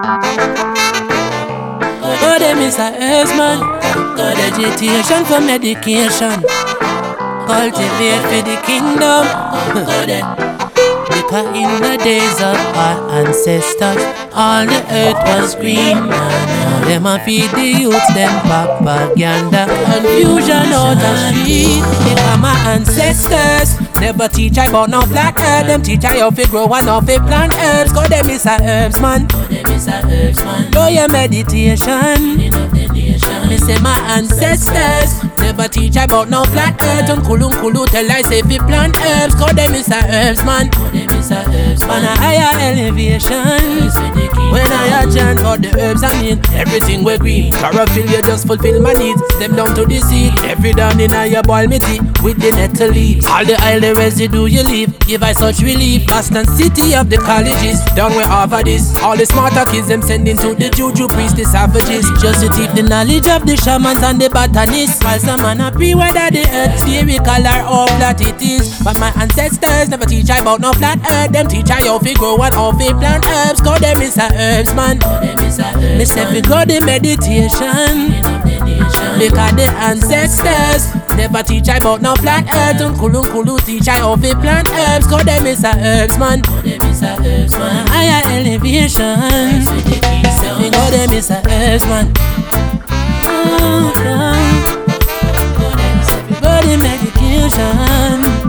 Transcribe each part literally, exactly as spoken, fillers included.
Oh, them is a herbs man. God vegetation for medication. Cultivate for the kingdom. Because in the days of our ancestors, all the earth was green. Now them a feed the youths them propaganda, confusion out the street. Because my ancestors never teach I about no flat earth. Them teach I how to grow and how to plant herbs. Cause them is a herbs man. Do your meditation. Me say my ancestors never teach I about no flat earth. And kulu kulu tell I say fi plant herbs. Cause them is a herbs man. On a higher elevation, when I chant for the herbs I need, everything we green. Chlorophyll you just fulfill my needs. Step down to the sea, every down in a you boil me tea with the nettle leaves. All the oil the residue you leave, give I such relief. Boston city of the colleges, down where half of this. All the smarter kids them sending to the juju priests, the savages, just to teach the knowledge of the shamans and the botanists. While some man a pre whether the earth spherical or how flat it is. But my ancestors never teach I about no flat earth. Them teach I how to grow and how to plant herbs. Cause them is a herbs man. Me say fi go the meditation. Because the ancestors never teach I about no flat earth. And kulu kulu teach I how to plant herbs. Cause them is a herbs man. Higher elevation. Me go them is a herbs man. Oh, yeah. Body medication.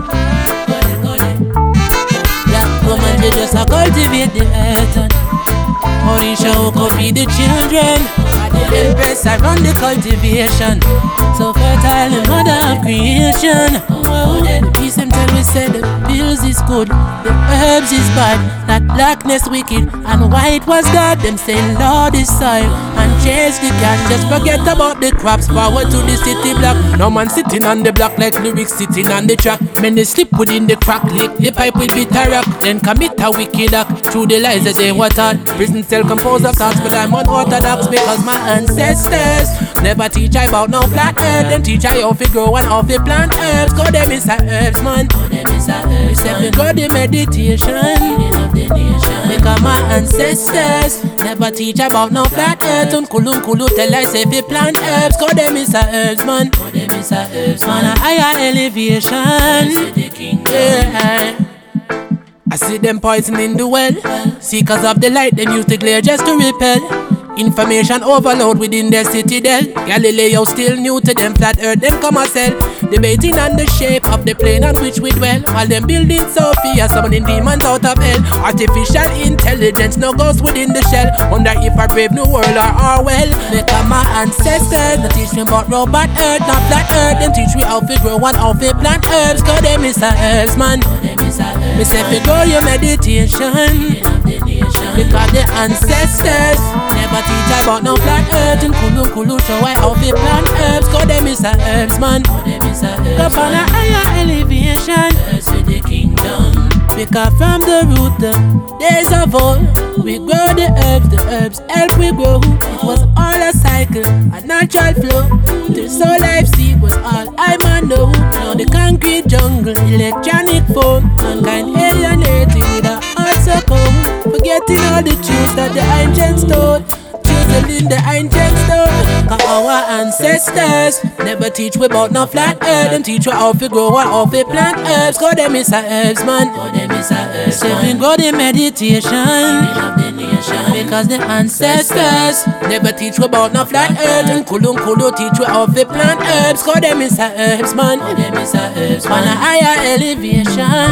Woman, they just a cultivate the earth. Orisha who could be the children. The empress I run the cultivation. So fertile the mother of creation. Oh, the peace them tell we say the bills is good, the herbs is bad, that blackness wicked and white was God. Them say Lord is soil and chase the cat. Just forget about the crops, forward to the city block. No man sitting on the block like lyrics sitting on the track. Men they slip within the crack, lick the pipe with bitter rock, then commit a wicked act through the lies that they were taught. Prison cell composed of thoughts, but I'm unorthodox because my ancestors never teach I about no flat earth. Them teach I how to grow and how to plant herbs. Cause them is a herbs man. We say we go the meditation. Because my ancestors never teach about no flat earth. And kulu kulu tell I say fi plant herbs. Cause them is a herbs man. On a higher elevation. Yeah. I see them poisoning the well. Seekers of the light, them use the glare just to repel. Information overload within their citadel. Galileo still new to them, flat earth them come a sell. Debating on the shape of the plane on which we dwell. While them building Sophia, summoning demons out of hell. Artificial intelligence no goes within the shell. Wonder if a brave new world or our well. They come my ancestors, they teach me about robot earth, not flat earth. Them teach we how to grow and how to plant herbs. Cause them is a herbs man. Me say fi grow your meditation. Because the ancestors never teach about no flat earth. And kulu kulu show I how to plant herbs. Cause them is a herbs man. Up on a higher elevation. Because from the root the days of old, we grow the herbs, the herbs help we grow. It was all a cycle, a natural flow. The soul life seed was all I man know. Now the concrete jungle, electronic phone, mankind alienated with a heart so cold. Forgetting all the truths that the ancients told. In the ancient stone. Cause our ancestors never teach we about no flat earth. Them teach we how to grow and how to plant herbs. Cause them is a herbs man. So we go the meditation. Because the ancestors never teach we about no flat earth. And kulu kulu teach we how to plant herbs. Cause them is a herbs man. On a higher elevation.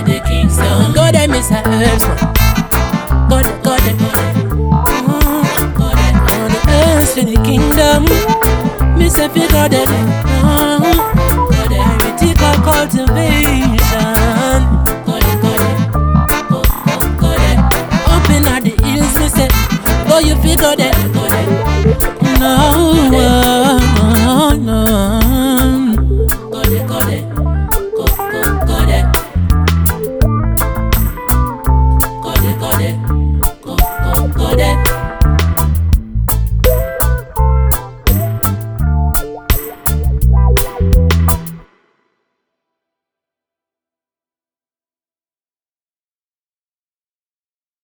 Go them is a herbs man. Go them, go them, go them. To the kingdom, me say fi go there, oh, go there, heretical cultivation. Go there, go there, go, go, go there. Up inna the hills, me say, go you fi go there.